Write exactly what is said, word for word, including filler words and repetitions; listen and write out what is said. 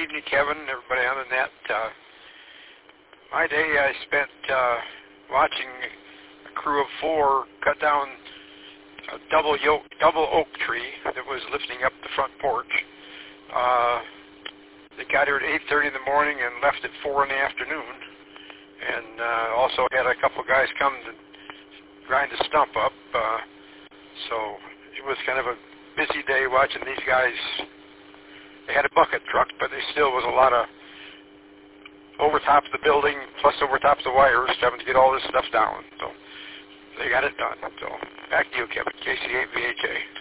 evening, Kevin, and everybody on the net. Uh, my day I spent uh, watching a crew of four cut down a double yoke, double oak tree that was lifting up the front porch. Uh, they got here at eight thirty in the morning and left at four in the afternoon. And uh, also had a couple guys come to grind the stump up. Uh, so it was kind of a busy day watching these guys. They had a bucket truck, but there still was a lot of over top of the building, plus over top of the wires, having to get all this stuff down. So they got it done. So back to you, Kevin, K C eight V H A.